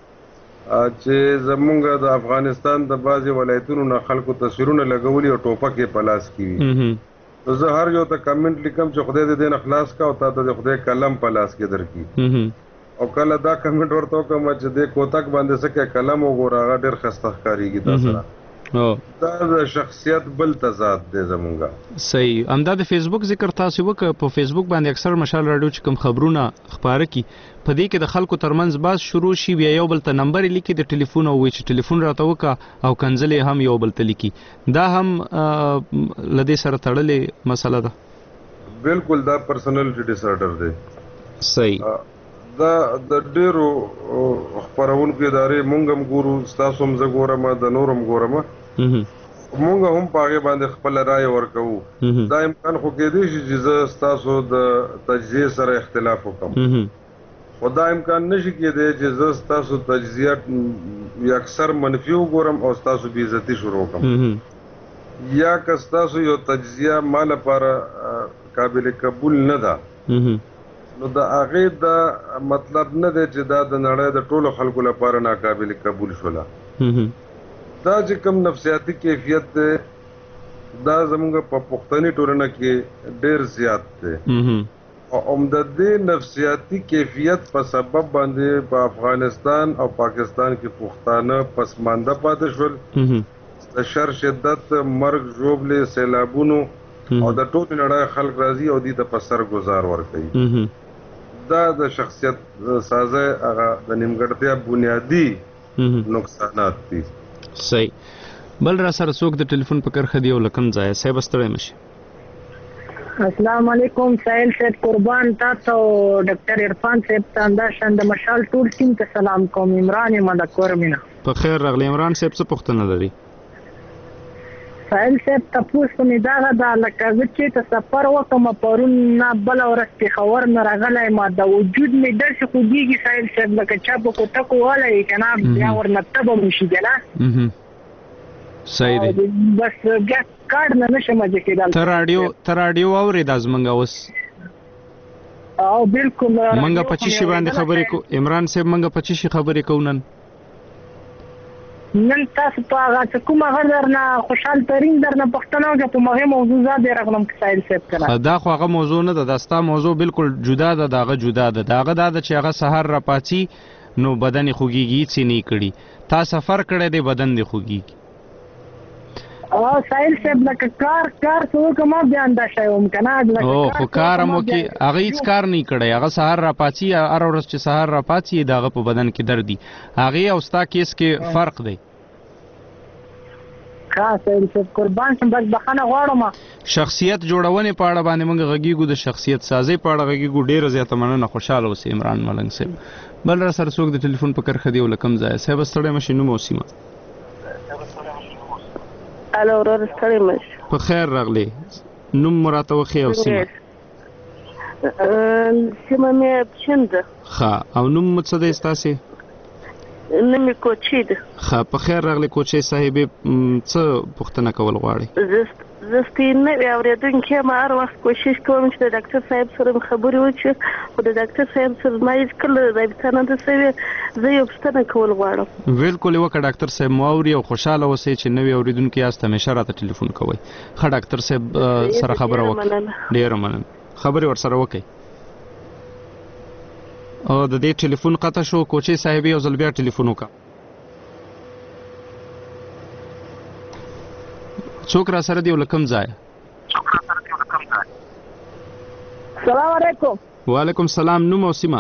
چې زمونږ د افغانستان د بعضې ولایتونو نه خلکو تصویرونه لګولي او ټوپک یې په لاس کې وي. نو زه هر یو ته کمنټ لیکم چې خدای دې نه خلاص کا او تا ته د خدای قلم په لاس کې درکړي. او کله دا کمنټ ورته وکړم چې د کوتک باندې څه کې قلم وګوره هغه ډېر ښایسته ښکارېږي تا سره. دا د شخصیت بل تضاد دی زمونږ. صحیح. همدا د فیسبوک ذکر تاسو وکړه. په فیسبوک باندې اکثر مشال راډیو چې کوم خبرونه خپاره کی په دې کې د خلکو ترمنځ باز شروع شي بیا یو بل ته نمبر لیکي د ټلیفون او چې ټلیفون راته وکړه او کنځلې هم یو بل ته لیکي. دا هم لدې سره تړلې مسله ده. بالکل دا پرسنالټي ډیس آرډر دی. صحیح. دا د ډیرو خبرونکو ادارې مونږ هم ګورو تاسو هم زه ګورم د نور هم ګورم مونږ هم په هغې باندې خپله رایه ورکوو. دا امکان خو کېدی شي چې زه ستاسو د تجزیې سره اختلاف وکړم خو دا امکان نشي کېدی چې زه ستاسو تجزیه اکثر منفي وګورم او ستاسو بې عزتي شروع کړم یا که ستاسو یو تجزیه ما لپاره قابل قبول نه ده نو د هغې دا مطلب نه دی چې دا د نړۍ د ټولو خلکو لپاره ناقابل قبول شوله. دا چې کوم نفسیاتي کیفیت دی دا زموږ په پښتني ټولنه کې ډېر زیات دی او د دې نفسیاتي کیفیت په سبب باندې په افغانستان او پاکستان کې پښتانه پسمانده پاتې شول. د شر شدت مرګ ژوبلې سیلابونو او د ټولې نړۍ خلک راځي او دې ته په سر ګزار ورکوي. دا د شخصیت سازی هغه د نیمګړتیا بنیادی نقصانات دي. صحیح. بل را سره څوک د ټلیفون په کرښه دی او له کوم ځایه صاحب ستړی مشي. السلام علیکم سائل صاحب قربان تاسو ډاکټر عرفان صاحب ته انداشان د مشال ټول ټیم ته سلام کوم. عمران یم د کورمینا. په خیر راغلی عمران صاحب څه پوښتنه لري؟ سائل صاحب تاسو په دغه د لکه چې ته سفر وکم پرون نه بل ورځ پېښور نه راغلی ما د وجود مې داسې خوږېږي سائل صاحب لکه چا په کوټکو ولی که نه بیا ورنه تبه مو شي که نه. صحیح دی. بس بیا کارډ نه نشم مزه کېدل. ته راډیو اورېده زمونږ اوس؟ او بالکل منګه په چی شي باندې خبرې کو عمران صاحب منګه په چی شي خبرې کو نن تاسو په هغه کومه غردرنه خوشحال ترین درنه پښتنو کې په مهم موضوع زده راغلم سائل صاحب کړه. دا خو هغه موضوع نه ده. دا ستا موضوع بالکل جدا ده. داغه جدا ده. داغه دا ده چې هغه سحر را پاتې نو بدن خوږیږي څه نه کړي. تا سفر کړی دی بدن دی خوږیږي. سائل صاحب لکه کار څه کوم بیا انداشه وم کنه خو کار مو کې هغه هیڅ کار نه کړی. هغه سحر را پاتې هر ورځ چې سحر را پاتې داغه په بدن کې درد دي. هغه او ستا کیس کې فرق دی. قربان شم بس بخنه غواړم. شخصیت جوړونې په اړه باندې موږ غږیږو د شخصیت سازی په اړه غږیږو. ډیره زیاته مننه. خوشاله اوسئ عمران ملنګ صاحب. بل را سره څوک د ټلیفون په کرښه دی او له کوم ځایه صاحب ستړی مشي نوم او سیمه؟ الو ورور ستړی مشي. په خیر راغلی. نوم مو راته وښیه او سیمه؟ سیمه مې پچین ده. ښه او نوم مو څه دی ستاسې؟ نمی کوچی ده. ښه په خیر راغلی کوچی صاحبې څه پوښتنه کول غواړئ؟ زه سپی نوی اورېدونکې یم. هر وخت کوشش کوم چې د ډاکټر صاحب سره مې خبرې وکړي خو د ډاکټر صاحب سره زما هېڅکله رابطه نه ده سوې. زه یو پوښتنه کول غواړم. بالکل یې وکړه. ډاکټر صاحب مو اوري او خوشحاله اوسئ چې نوي اورېدونکي یاست همیشه راته ټلیفون کوئ. ښه ډاکټر صاحب سره خبره وکړئ. ډېره مننه. خبرې ورسره وکړئ. او د دې ټلیفون قطع شو. کوچی صاحب یو ځل بیا ټلیفون وکړه. څوک را سره دی او له کوم ځایه؟ سلام علیکم. وعلیکم سلام. نوم او سیمه؟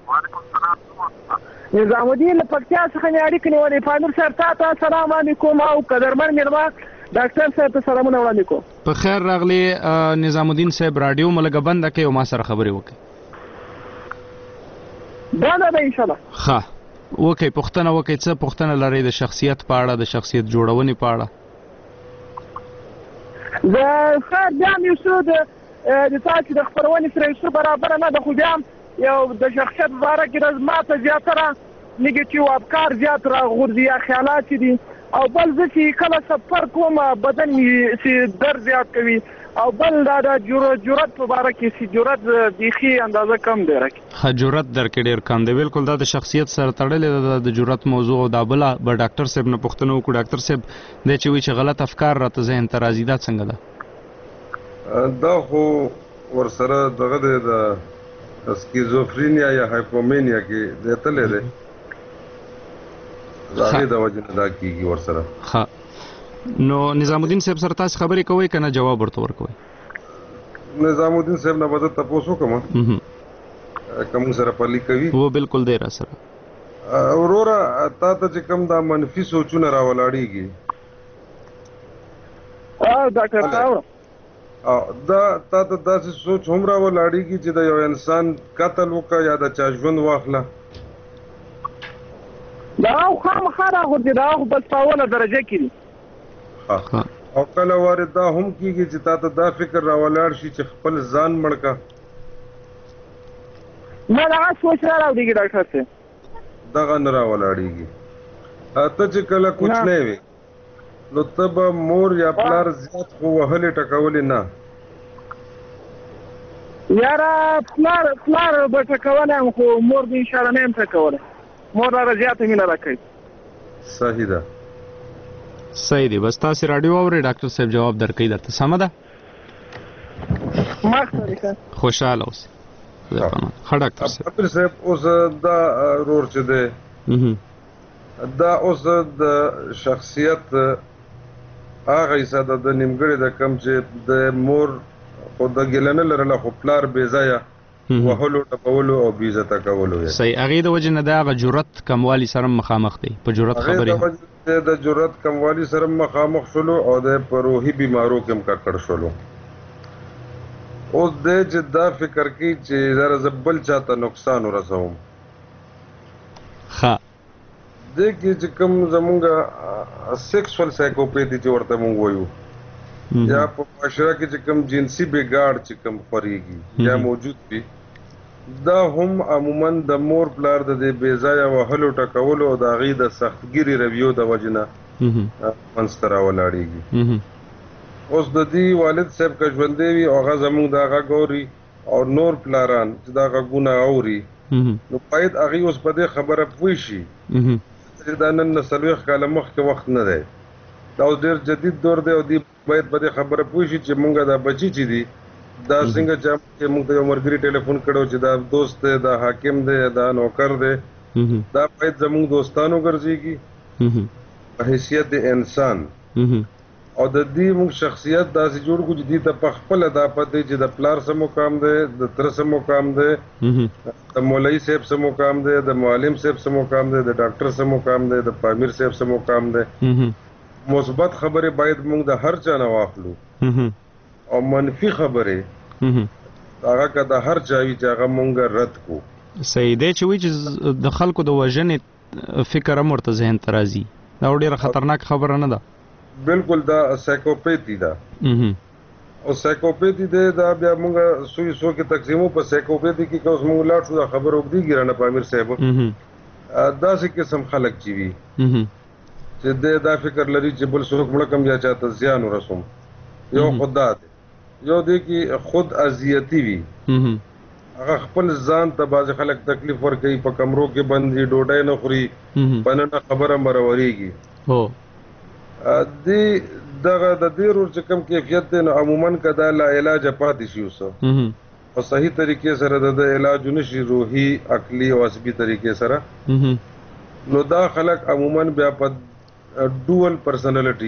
نظام الدین له پکتیا څخه مې اړیکې نیولې. پامیر صاحب ته سلام علیکم او قدرمن مېلمه ډاکټر صاحب ته سلامونه وړاندې کوم. په خیر راغلی نظام الدین صاحب. راډیو مو لږه بنده کړئ او ما سره خبرې وکړئ. بنده ده انشاءالله. ښه وکړئ. پوښتنه وکړئ. څه پوښتنه لرئ د شخصیت په اړه د شخصیت جوړونې په اړه؟ زه ښه بیا هم یو څه د تاسو د خپرونې سره یو څه برابره نه ده خو بیا هم یو د شخصیت باره کې ما ته زیاتره نیگیټیو افکار زیات راغورځي یا خیالات دي او بل زه چې کله سفر کوم بدن مې درد زیات کوي او بل دا د جرأت په باره کې چې جرأت بیخي اندازه کم دی راکې جرأت درکې ډېر کم دی بالکل دا د شخصیت سره تړلې ده د جرأت موضوع او دا بله به ډاکټر صاحب نه پوښتنه وکړو ډاکټر صاحب دی چې وایي چې غلط افکار راته ذهن ته راځي دا څنګه ده دا خو ورسره دغه د سکیزوفرینیا یا هایپومینیا کې د تلې ده دا د وجه نه دا کیږي ورسره ها نو نظام الدین صاحب سره تاسو خبرې کوئ کنه جواب ورته ورکوئ نظام الدین صاحب نه بده تاسو کوم کوم سره پلی کوي وو بالکل دی را سره اورورا تا ته چې کوم دا منفي سوچونه راولاړيږي ډاکټر صاحب دا تا ته داسې سوچ هم راولاړيږي چې د یو انسان قتل وکړه یا د چا ژوند واخله دا خامخا راغورځي دا خو بس په اوله درجه کې دي او کله وارد دا هم کېږي چې تا ته دا فکر راولاړ شي چې خپل ځان مړ کا نه دغه سوچ راوړيږي ډاکټر صاحب دغه نه راولاړيږي ته چې کله کوچنی وې نو ته به مور یا پلار زیات خو وهلې ټکولې نه یاره پلار به ټکولی یم خو مور به انشاءالله نه یم ټکولی مور را زیاته مینه راکوي صحیح ده صحیح دی بس تاسو رادیو اورئ ډاکټر صاحب جواب درکوي درته سمه ده خوشحاله اوسئ ښه ډاکټر صاحب اوس دا رور چې دی دا اوس د شخصیت هغه حصه د نیمګړې د کم چې د مور خو د ګیله نه لرله خو پلار بې ځایه وهلو ټپولو او بې عزته کولو صحیح هغې د وجې نه د هغه جرأت کموالي سره مخامخ دی په جرأت خبرې د جرأت کموالي سره مخامخ شولو او د په روحي بیمارو کې هم ککړ شولو اوس دی چې دا فکر کوي چې زره زه بل چاته نقصان ورسوم ښه دې کې چې کوم زمونږ سیکسوال سایکوپیتي چې ورته مونږ وایو یا په معاشره کې چې کوم جنسي بګاړ چې کوم خورېږي یا موجود وي دا هم عموما د مور پلار د دې بې ځایه وهلو ټکولو او د هغې د سختګیري رویو د وجې نه منځته راولاړېږي اوس د دې والد صاحب که ژوندی وي او هغه زموږ د هغه ګوري او نور پلاران چې د غږونه اوري نو باید هغې اوس په دې خبره پوه شي چې دا نن 40 کاله مخکې وخت نه دی دا اوس ډېر جدید دور دی او دوی باید په دې خبره پوه شي چې مونږ دا بچي چې دي دا څنګه چې مونږ ته یو ملګري ټلیفون کړو چې دا دوست دی دا حاکم دی دا نوکر دی دا باید زموږ دوستانو ګرځېږي په حیثیت د انسان او د دې موږ شخصیت داسې جوړ کړو چې دې ته په خپله دا پته چې د پلار څه مقام دی د تره څه مقام دی د مولوي صاحب څه مقام دی د معلم صاحب څه مقام دی د ډاکټر څه مقام دی د پامیر صاحب څه مقام دی مثبت خبرې باید موږ د هر چا نه واخلو او منفي خبرې هغه که د هر چا وي چې هغه موږ رد کړو صحیح دی چې وایي چې د خلکو د وژنې فکر هم ورته ذهن ته راځي دا ډېره خطرناک خبره نه ده بالکل دا سایکوپیتي ده او سایکوپیتي دی دا بیا موږ سوی سو کې تقسیمو په سایکوپیتي کې که اوس موږ لاړ شو دا خبره اوږدېږي رانه پامیر صاحب داسې قسم خلک چې وي چې دی دا فکر لري چې بل څوک مړه کم یا چاته زیان ورسوم یو خود دا دی یو دی کې خود اذیتي وي هغه خپل ځان ته بعضې خلک تکلیف ورکوي په کمرو کې بند دي ډوډۍ نه خوري په ننه خبره مرورېږي دغه د دې رور چې کوم کیفیت دی نو عموما که دا لا علاجه پاتې شي اوسه او صحیح طریقې سره د علاج ونشي روحي عقلي او عصبي طریقې سره نو دا خلک عموما بیا په ډول پرسنالټي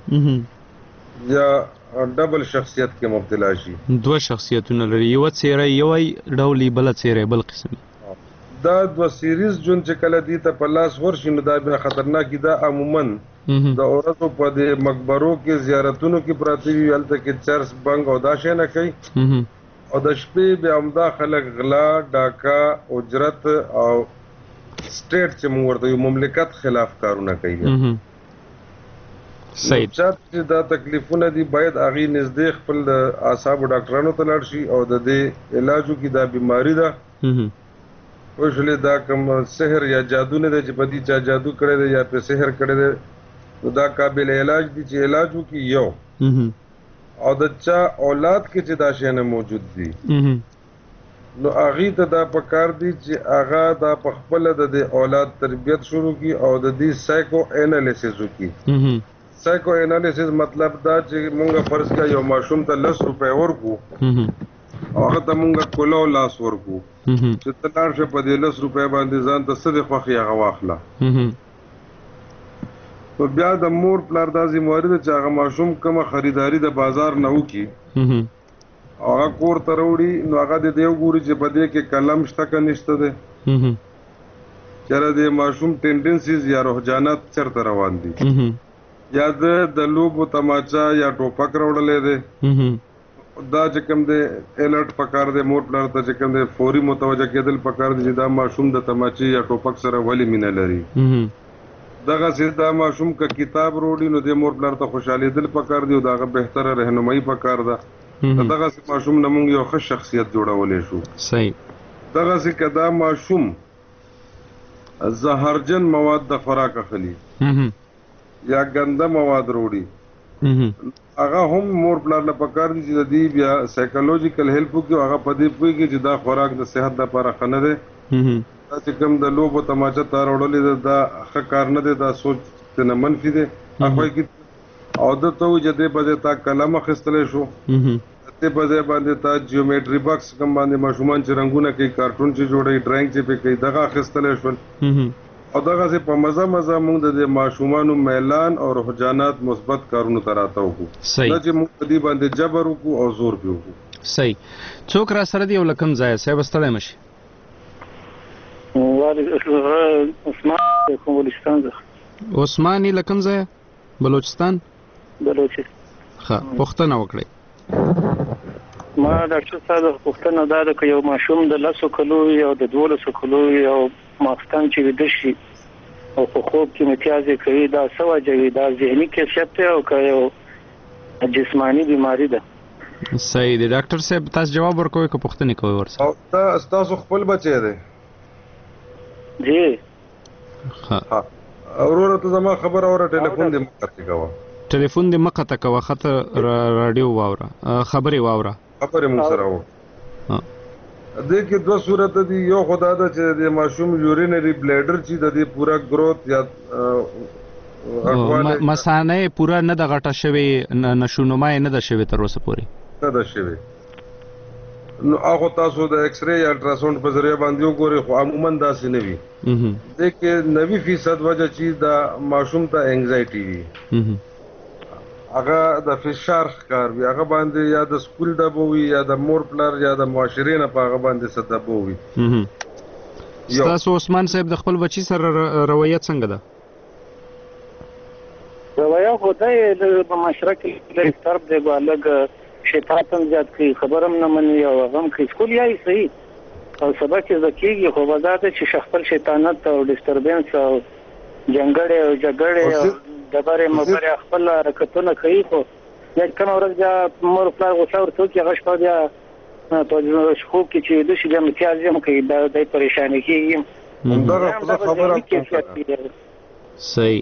یا ډبل شخصیت کې مبتلا شي دوه شخصیتونه لري یو څیره یو ډولي بل څیره بل قسم دا دوه سیریز جون چې کله دي ته په لاس ورشي نو دا بیا خطرناک دا عموما د اوراتو په د مقبرو کې زیارتونو کې پراته وي هلته کې چرس بنګ او دا شی نه کوي او د شپې بیا همدا خلک غلا ډاکا اجرت او سټیټ چې موږ ورته یو مملکت خلاف کارونه کوي صحیح چې دا تکلیفونه دي باید هغې نږدې خپل د اعصابو ډاکټرانو ته لاړ شي او د دې علاجو کې دا بیماري ده وشلې دا کوم سحر یا جادو نه دی چې په دې چا جادو کړی دی یا په سحر کړی دی نو دا قابل علاج دي چې علاج وکړي یو او د چا اولاد کې چې دا شی نه موجود دي نو هغې ته دا پکار دي چې هغه دا په خپله د اولاد تربیت شروع کړي او د دې سایکو انالیسس وکړي سایکو انالیسس مطلب دا چې مونږ فرض کړه یو ماشوم ته 10 روپۍ ورکو او هغه ته مونږ کولو لاس ورکو چې ته لاړ شه په دې 10 روپۍ باندې ځان ته څه د خوښي هغه واخله نو بیا د مور پلار دا ذمہواري ده چې هغه ماشوم کومه خریداري د بازار نه وکړي او هغه کور ته راوړي نو هغه د دې وګوري چې په دې کې قلم شته که نشته دی چېرې د ماشوم ټینډنسیز یا رجحانات چېرته روان دي یا د لوبو تماچا یا ټوپک راوړلی دی دا چې کوم دی الرټ پکار دی مور پلار ته چې کوم دی فوري متوجه کېدل پکار دی چې دا ماشوم د تماچې یا ټوپک سره ولې مینه لري دغسې دا ماشوم که کتاب راوړي نو د مور پلار ته خوشحالېدل پکار دي او د هغه بهتره رهنمایي پکار ده دغسې ماشوم نه موږ یو ښه شخصیت جوړولی شو صحیح دغسې که دا ماشوم زهرجن مواد د خوراک اخلي یا ګنده مواد راوړي هغه هم مور پلار له پکار دي چې د دې بیا سایکولوژیکل هیلپ وکړي هغه په دې پوهېږي چې دا خوراک د صحت لپاره ښه نه دی دا چې کوم د لوبو تماچه تا راوړلې ده دا ښه کار نه دی دا سوچ ترنه منفي دی هغوی کې او ده ته وایي چې دې په ځای تا قلم اخیستلی شو دې په ځای باندې تا جیومیټري بکس کوم باندې ماشومان چې رنګونه کوي کارټون چې جوړوي ډرایینګ چې پې کوي دغه اخیستلی شول او دغسې په مزه مزه موږ د دې ماشومانو میلان او رجحانات مثبت کارونو ته راته وکړو دا چې موږ په دې باندې جبر وکړو او زور پې وکړو صحیح څوک را سره دی او له کوم ځایه صاحب ستړی مشي عثمان کوم بلوچستان څخه عثمان له کوم ځایه بلوچستان ښه پوښتنه وکړئ ما ډاکټر صاحب پوښتنه دا ده که یو ماشوم د 10 کلو وي او د 12 کلو وي او ماخستان چې ویده شي او په خوب کې متیازې کوي دا څه وجه وي دا ذهني کیفیت دی او که یو جسماني بیماري ده صحیح دی ډاکټر صاحب تاسو جواب ورکوئ که پوښتنې کوئ ورسره او دا ستاسو خپل بچی دی جی ها وروره ته زما خبره اوره ټلیفون دې مه قطع کوه ټلیفون دې مه قطع کوه خطر راډیو واوره خبرې واوره خبرې موږ سره وو دې کې دوه صورته دي یو خو دا ده چې د ماشوم یورینري بلیډر چې د دې پوره ګروت یا مثانه یې پوره نه ده غټه شوې نشونما یې نه ده شوې تر اوسه پورې نه ده شوې نو هغه تاسو د ایکس ری یا الټراساوند په ذریعه باندې وګورئ خو عموما داسې نه وي دې کې 90% وجه چې د ماشوم ته انګزایټي وي هغه د فشار ښکار وي هغه باندې یا د سکول دبو وي یا د مور پلار یا د معاشرې نه په هغه باندې څه دبو وي ستاسو عثمان صاحب د خپل بچي سره رویت څنګه ده رویه خو دی په معاشره کې لږ طرف دی لږ شتات هم زیات کوي خبر هم نه مني او هغه هم کوي سکول یې صحیح او سبق یې زده کېږي خو به دا ده چې خپل شیطانت او ډسټربنس او جنګړې او جګړې او ډبرې مبرې خپل حرکتونه کوي خو یا کومه ورځ بیا مور پلار غوسه ورته وکړي هغه شپه بیا په خوب کې چې ویده شي بیا متیاز هم کوي دا دی پریشانې کېږي صحیح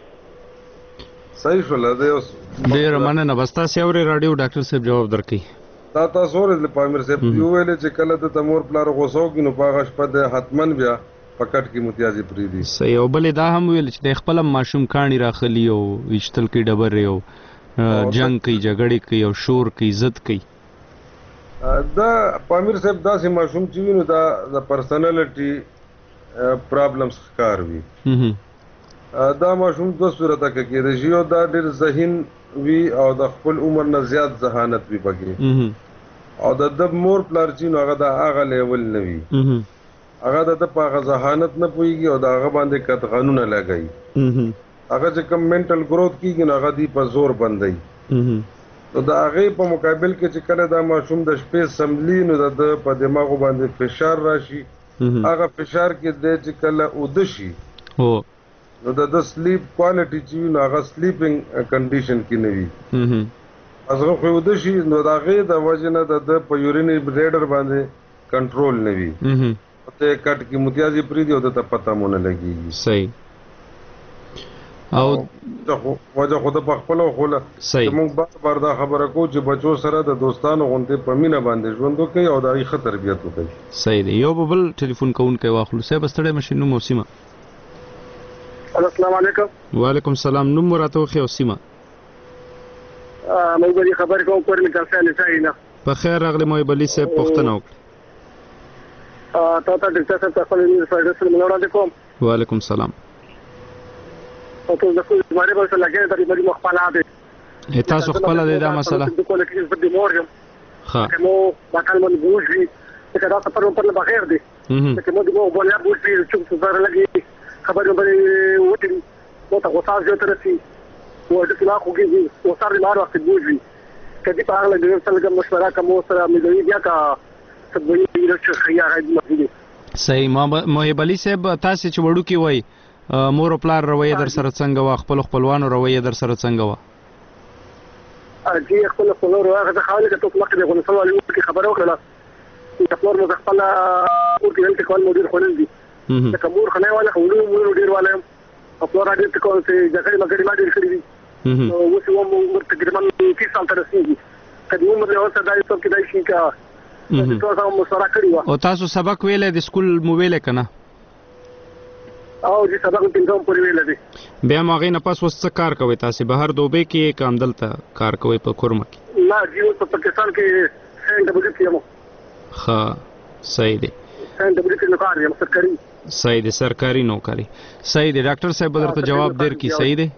صحیح شوله دی اوس ډېره مننه بس تاسې اورئ راډیو ډاکټر صاحب جواب درکوي دا تاسو اورېدل پامیر صاحب وویلې چې کله د مور پلار غوسه وکړي نو په هغه شپه د حتمن بیا په کټ کې متیازې پرېږدي صحیح او بلې دا هم ویل چې د خپل ماشوم کاڼي راخلي او ویشتل کوي ډبرې او جنګ کوي جګړې کوي او شور کوي ضد کوي دا پامیر صاحب داسې ماشوم چې وي نو دا د پرسنالټي پرابلمس ښکار وي دا ماشوم دوه صورته کې کېدای شي یو دا ډېر ذهین وي او د خپل عمر نه زیات ذهانت وي پکې او د مور پلار چې نو هغه د هغه لیول نه وي هغه د په هغه ذهانت نه پوهېږي او د هغه باندې قطغانونه لګوي هغه چې کوم منټل ګروت کېږي نو هغه دی په زور بندوي نو د هغې په مقابل کې چې کله دا ماشوم د شپې سملي نو د په دماغو باندې فشار راشي هغه فشار کې دی چې کله اوده شي نو د سلیپ کوالټي چې وي نو هغه سلیپینګ کنډیشن کې نه وي هغه خو اوده شي نو د هغې د وجې نه د په یورینري بلیډر باندې کنټرول نه وي ته کټ کې متیازي پری دی او ته پته مونږ نه لګي صحیح او وجه خود په خپل خوله موږ بار دا خبره کو چې بچو سره د دوستانو غونډه په مینه باندې ژوند وکړي او د ښه تربیت وکړي صحیح دی یو بل ټلیفون کوونکی واخلو صاحب ستړی مشینو موسیمه السلام علیکم وعلیکم السلام نوم راته خو سیمه مې بری خبر کوم پر می کاسه نه په خیر راغلی مې بلی صاحب پښتنه وکړه تا د تاسو په خپل فایده سره منوړاندې کوم وعلیکم السلام او ته د خپل باندې به لګې د دې مخفلاته تاسو خپل د مسله د کوله کې په دې مورګم ها نو باکل من بوجي چې دا په پر بغیر دي چې مو د مو بوله بوجي چې څه لګي خبرې باندې وتی نو تاسو تاسو ته رسي او د کلا خوږي او سره لار وخت بوجي کدی په هغه د څلګم مشوره کوم سره مې بیا کا سبوي د خيار راځي صحیح محب علي صاحب تاسو چې وړو کې وای مور پلار رویه در سره څنګه وا خپل خپلوانو رویه در سره څنګه وا اجي خپل خپلوانو هغه خاله ته ټول مخکې غو نسوالي کې خبره وکړه چې خپل مو خپل او کې کول مدیر خلل دي چې کومور خنه والا خولو مو ډیر والا خپل راډیو ته کول چې ځکه مګړي ما ډیر کړی دي نو اوس یو مو تقریبا 30 سال تر رسیدي کله عمر له اوسه دای څوک دای شي کا تاسو مو سره کړی و او تاسو سبق ویلې د سکول مو ویلې کنه او چې سبق پنځم پورې ویل دي بیا ما غي نه پاس وس کار کوي تاسو بهر دوبه کې کام دلته کار کوي په کورمه کې لا جیو په پاکستان کې سین ډبل کې مو ها صحیح دی سین ډبل کې نو کار یم سرکاري صحیح دی سرکاري نوکری صحیح دی ډاکټر صاحب درته جواب دیر کی صحیح دی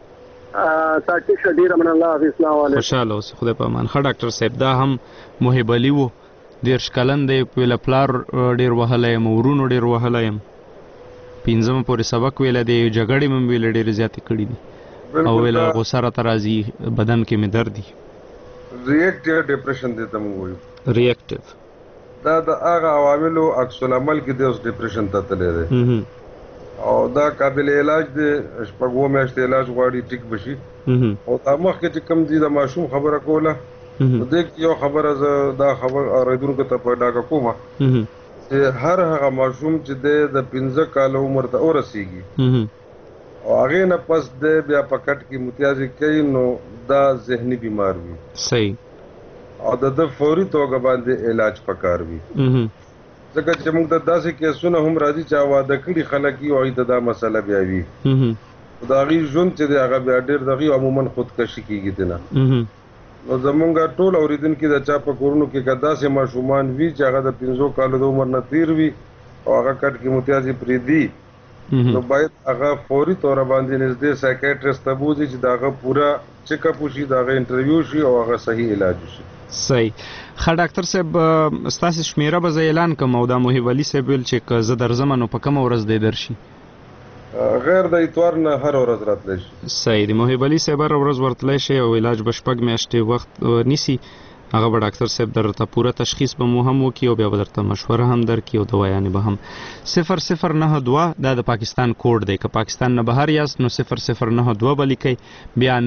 ساکي شدیر من الله السلام علیکم خوشاله اوسه خدای په امان ښه ډاکټر صاحب دا هم محب علي وو ډیر شکلن دی په پلار ډیر وهلای مورونو ډیر وهلای پینځم پورې سبق ویل دی جګړې مم ویل ډېر زیاتې کړې دي او ویل غوسه ترازی بدن کې مې درد دي ریاکټیو ډیپریشن دې ته موږ وایو ریاکټیو دا د هغه عواملو عکس العمل کې د اوس ډیپریشن ته تللی دی او دا قابل علاج دی شپږو میاشتې علاج غواړي ټیک بشي او دا مخکې چې کوم دي د ماشوم خبره کوله نو دې یو خبره دا خبر اورېدونکو ته په ډاګه کومه هر هغه ماشوم چې د 15 کال عمر ته ورسیږي او هغه نه پس د بیا پکټ کې متیازي کوي نو دا ذهني بیمار وي صحیح او د فوري توګه باندې علاج پکار وي ځکه چې موږ د داسې کیسونه هم راځي چې واده کړي خلک یو اې دا مسله بیا وي دا غي ژوند چې هغه بیا ډېر دغه عموما خودکشي کیږي دنه نو زمونږ ټول اوریدونکو د چا په کورونو کې کدا سه ماشومان وی چې هغه د 15 کالو د عمر نه تیر وي او هغه کټ کې متیازي پری دي نو باید هغه فوري تور باندې نږدې سایکیاټریست ته بوزي چې داغه پورا چیک اپ وشي داغه انټرویو شي او هغه صحیح علاج وشي صحیح ښه ډاکټر صاحب ستاسو شمیره به اعلان کوم او د محب علي صاحب ول چې زه درځم نو په کوم ورځ دی درشي غیر د اتوار نه هر ورځ راتلی شي صحیح دی محب علي صاحب هر ورځ ورتلی شي او علاج به شپږ میاشتې وخت نیسي هغه به ډاکټر صاحب درته پوره تشخیص به مو هم وکړي او بیا به درته مشوره هم درکړي او دوايانې به هم 0092 دا د پاکستان کوډ دی که پاکستان نه بهر یاست نو 0092 به لیکئ بیا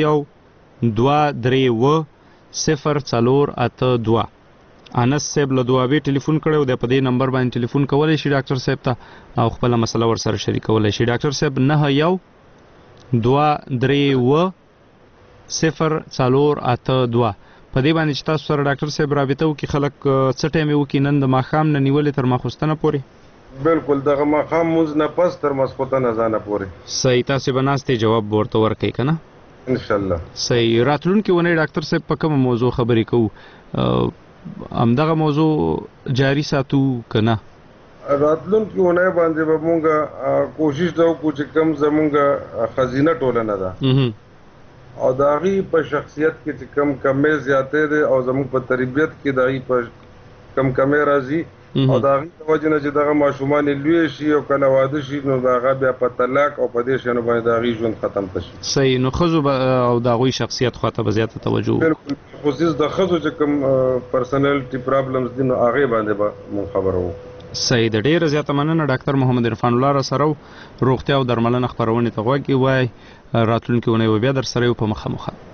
9123 انس صاحب له دوابې ټلیفون کړو د په دې نمبر باندې ټلیفون کولای شي ډاکټر صاحب ته او خپل مسله ور سره شریکولای شي ډاکټر صاحب 9123 په دې باندې چې تاسو سره ډاکټر صاحب رابطه وکړي خلک څه ټایم وکړي نن د ماښام نه نیولې تر ماخوستنه پورې بالکل دغه ماښام موږ نه پس تر ماسخوتنه ځانه پورې صحیح تاسو بناسته جواب ورته ورکړئ کنه ان شاء الله صحیح راتلونکي ونه ډاکټر صاحب په کوم موضوع خبرې کوو همدغه موضوع جاری ساتو کنه راتلونکي ونه باندې به مونږه کوشش وکړو چې کم زمونږه خزینه ټولنه ده او داغي په شخصیت کې چې کم کمې زیاتې ده او زموږ په تربیت کې داغي په کم کمې راځي او داغي د وجه نه چې دغه ماشومان لوی شي او کله واده شي نو داغه بیا په طلاق او په دې شنو باندې داغي ژوند ختم تشي صحیح نو خزو او داغوي شخصیت خواته به زیاته توجه بالکل خصوص د خزو چې کم پرسنالټي پرابلمز دي نو هغه باندې به مون خبرو صحیح د ډیره زیاته مننه ډاکټر محمد عرفان الله را سره روغتیا او درملنه خبرونه ته غوږی وای راتلونکي ونه بیا در سره په مخه